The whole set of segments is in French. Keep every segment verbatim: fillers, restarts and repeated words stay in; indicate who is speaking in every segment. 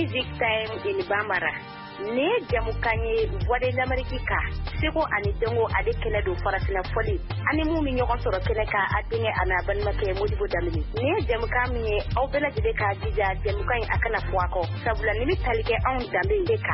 Speaker 1: Music Time in Bambara. Ne jamukanye voix de l'Amérique ka seko ani dengo ade kele do farasina foli ani mu mi nyoko soro kele ka adinge ana banmake modibo damini ne jamuka mi au bela jide ka jija jamukan akana fuako sabula ni talike on dambe ka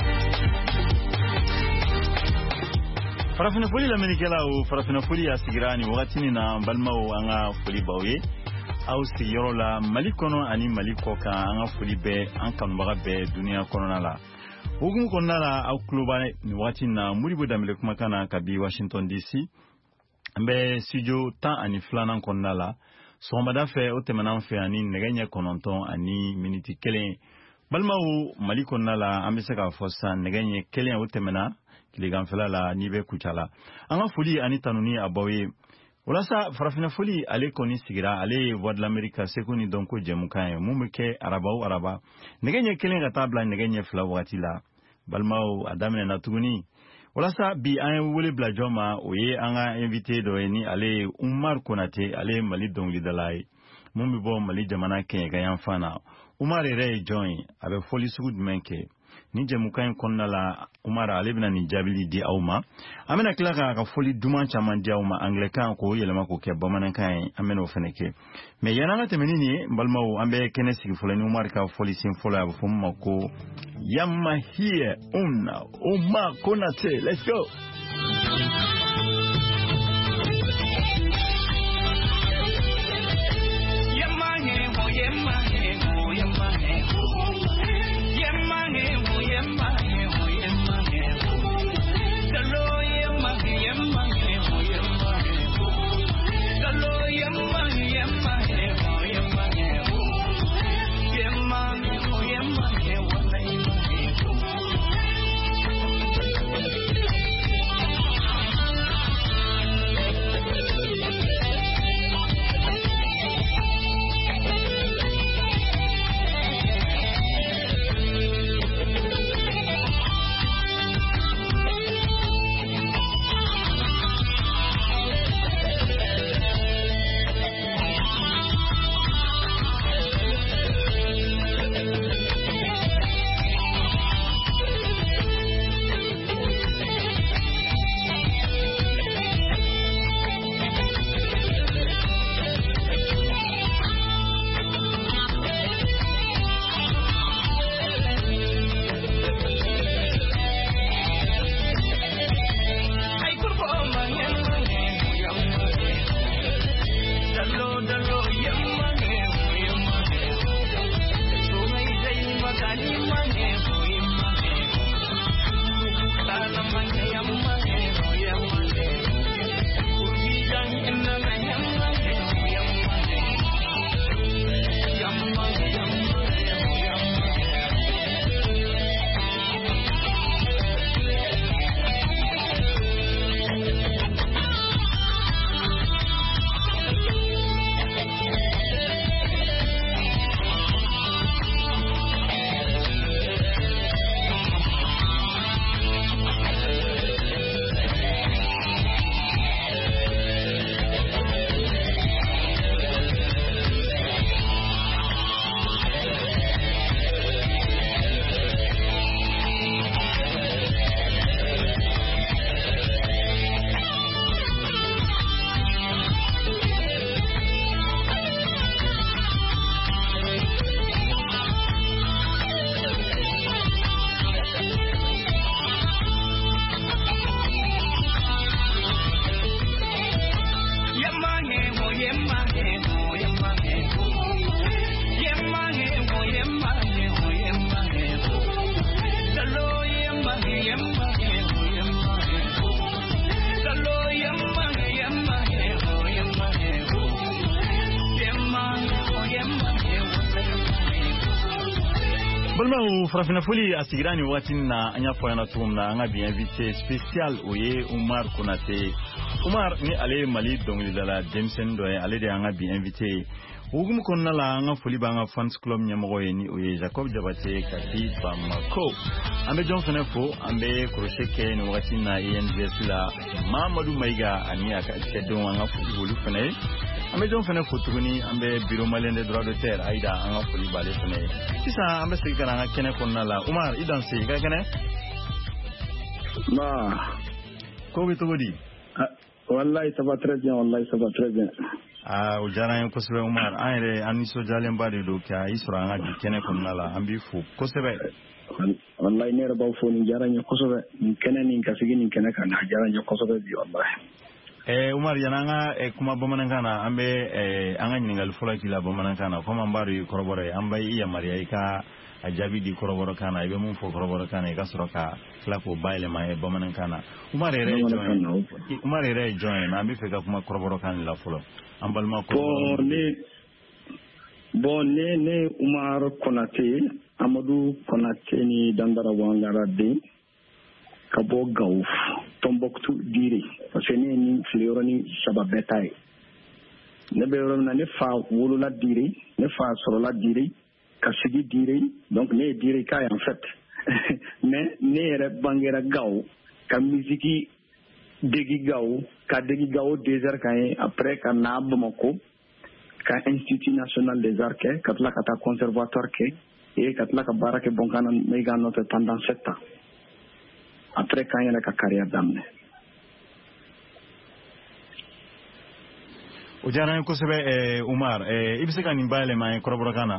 Speaker 2: farafina foli l'Amérique la o farafina foli asigirani wakati na balmao anga foli bawe au sigiro la malikono ani malikoka anga foli be an kanbaga be dunia kono la Ogun konala au kluba ni wati na muribo damile kumakana kabi Washington D C mbe studio tan ani flana konala sombada fe otemana fe ani neganya kononton ani miniti kelen balma u mali konala ambisaka fosa neganya kelen otemana kiligan fela la nibe kuchala anga fuli ani tanuni abawe Olasa farafina foli ale koni sigira ale voix de l'Amérique sekoni donko jemukan mumuke arabau araba negenye kelen gatabla negenye fla wati la balmao adamene natuguni olasa bi an wole blajoma oye anga invité do eni ale Umar Konate ale Mali dongli dalai mumbi bo Mali jamana ken gayan fana Umar re join abe foli sugud menke ni jemukan konna la Umar ale bina ni jabili di awma amena klaka ka foli duman chaman di awma anglican ko yelema ko ke bamanan kan amena ofeneke me yananga temenini balmaw ambe kenesi fulani Umar ka foli sin fola fumma ko yamma here una Umar Konate let's go Balma farafina foli asigirani wakati na anya foyana tumna anga bi invité spécial oye Umar Konate Umar ni ale Mali dongli dala Jameson do ale de anga bi invité ugum konna la anga foli banga fans club nyamo ni oye Jacob Jabate kati Bamako ambe jon fenefo ambe krocheke ni wakati na E N V S la Mamadou Maiga ani aka kedon anga foli bolu fene ambe jon fene fotuguni ambe biro malende droit de terre aida anga foli bale fene sisa ambe sigara anga kene konna la Umar idan se ga kene
Speaker 3: ma
Speaker 2: ko bi togodi
Speaker 3: wallahi ça va très bien wallahi ça va très bien
Speaker 2: ah o jara en ko sebe Umar ayre anni so jalen bade do ka isra anga kene konna la ambi fu ko sebe
Speaker 3: wallahi ne ra baw fo ni jara ni ko sebe kene ni ka sigi ni kene kana jara ni ko sebe bi wallahi
Speaker 2: eh Umar yananga e kuma bamanangana ambe eh anga nyingal fola kila bamanangana kuma mbari korobore amba iya maria ika ajabi di koroboro kana ibe mun fo koroboro kana ika soroka kla ko baile ma e bamanangana Umar re join Umar re join na ambi feka kuma koroboro kana la folo ambal ma ko
Speaker 3: ne bon ne ne Umar Konate Amadou Konate ni dandara wanga radde kabo Gaouf Tombouctou dire parce que ni ni fleuro ni sababetaye ne be ron na ne fa wolo la dire ne fa soro la dire ka sigi dire donc ne dire ka en fait mais ne re bangera gaw ka musique degi gaw ka degi gaw deux heures kan après ka na Bamako ka Institut National des Arts ka tla ka ta conservatoire ke et ka tla ka barake bonkana me ga note pendant sept ans après quand il y a la carrière d'amne
Speaker 2: o jara ko sebe e Umar e ibse kan imbale ma koroboro kana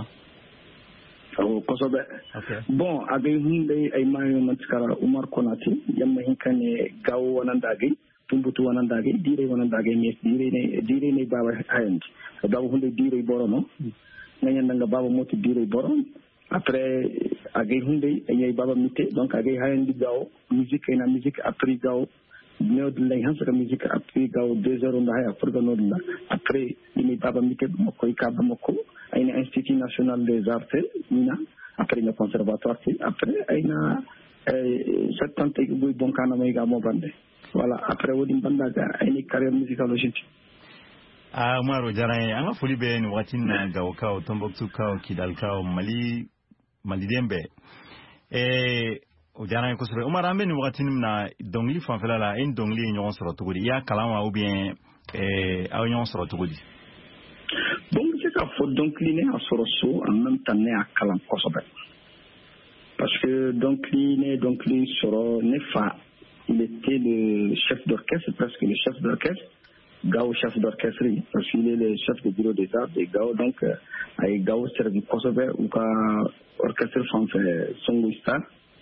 Speaker 3: o ko sobe bon ade hunde ay mayo matskara Umar Konate yamma hinkane gawo wanandage tumbutu wanandage dire wanandage mes dire ne dire ne baba hayndi baba hunde dire borono nanya nga baba moti dire borom après agay hunde ay baba mité donc agay hayndi gawo musique na musique après gawo no de hansa musique après gawo deux heures on a après no la après ni baba mité mako ka bamako ay na Institut National des Arts mina après le conservatoire après ay na septante boy bonkana may ga mo bande voilà après wodi banda ga ay ni carrière musicologique
Speaker 2: ah Maro jaray anga fuli be ni watina gawo ka Tombouctou ka Kidal ka Mali Mali dembe eh o jaray ko sebe Umar ambe ni watin na dongli fan fela la en dongli nyon soro tugudi ya kalama ou bien eh aw nyon soro tugudi
Speaker 3: donc c'est ça faut donc liné à soroso en même temps né à kalam ko sobe parce que donc liné donc li soro ne fa il était le chef d'orchestre presque le chef d'orchestre Gao chef d'orchestre parce qu'il est le chef du bureau des arts de Gao donc ay Gao servi Kosobe ou ka orchestre français Songo Star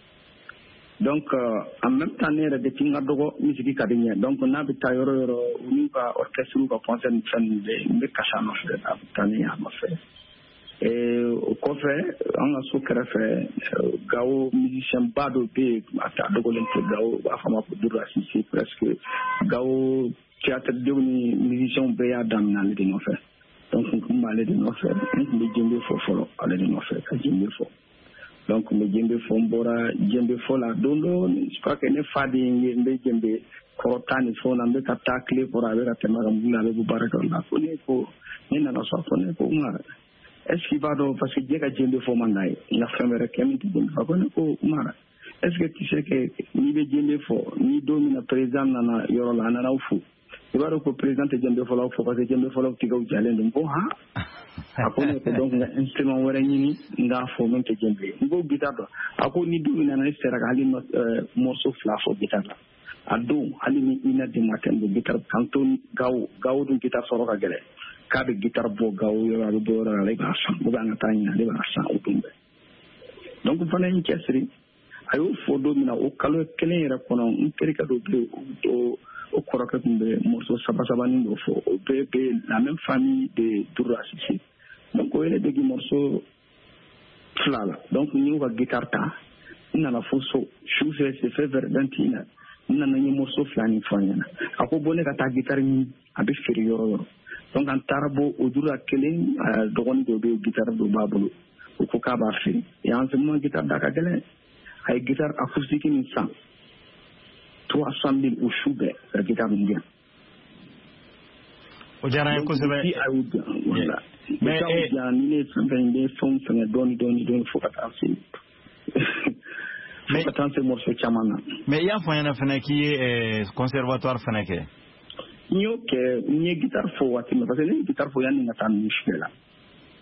Speaker 3: donc en même temps né de tinga dogo musique kadenya donc na bi tayoro yoro uni ka orchestre ka français fan de me kashano fe tania ma fe et au coffre on a sous fait Gao musicien bado be ata dogo lente Gao afama pour dura si presque Gao théâtre de musicien béa dans le de nos faits donc on va aller de nos faits le djembe fo folo aller de nos faits djembe fo donc le djembe fo mbora djembe fo la dondo je crois que ne fadi nge djembe korotani fo na mbeka tacle pour avoir à temara mbula avec baraka la fone ko ni na so fone ko umar est-ce qu'il va do parce que djega djembe fo manday la femere kemi djembe fo ko umar est-ce que tu sais que ni be djembe fo ni domina président na yoro la na fu il va donc présenter Djembe Folo faut parce que Djembe Folo tiga u jalen dum bo ha akone ko donc nga instrument wara nyini nga fo men te Djembe ngo guitar do ako ni du ina na sera hali no morceau fla fo guitar la adu hali ni ina de maten do guitar kanton gaw gaw dum guitar soro ka gele ka be guitar bo gaw yo ra do ra le ba sa bo ba nga tanya le ba sa o tumbe donc fana ni chesri ayo fo do mina o kalo kene ra kono interika do do au Koroka de morceau Sabasabani de la même famille de Doura Sissi. Donc, il y a des morceaux flala. Donc, nous avons guitare ta. Nous avons fosso. Chou fait c'est fait vers vingt-et-un. Nous avons un morceau flani fanyana. Ako bonne ka ta guitare ni abi feri yoro. Donc, en tarabo au Doura Kelen, dogon de guitare de babolo. Au Koka Bafi. Et en ce moment, guitare d'Akagelen. Avec guitare acoustique in sang. trois cent mille au choube la guitare indienne.
Speaker 2: O jara ko sebe
Speaker 3: voilà. Mais il y a une certaine des fonds qui donnent donnent donnent faut attention. Mais attention morceau chamana.
Speaker 2: Mais il y a fanya fana qui est conservatoire fana ke.
Speaker 3: n y'o kɛ n ye guitare fɔ waati min parce que ne ye guitare fɔ yanni n ka taa ninnu suɲɛ la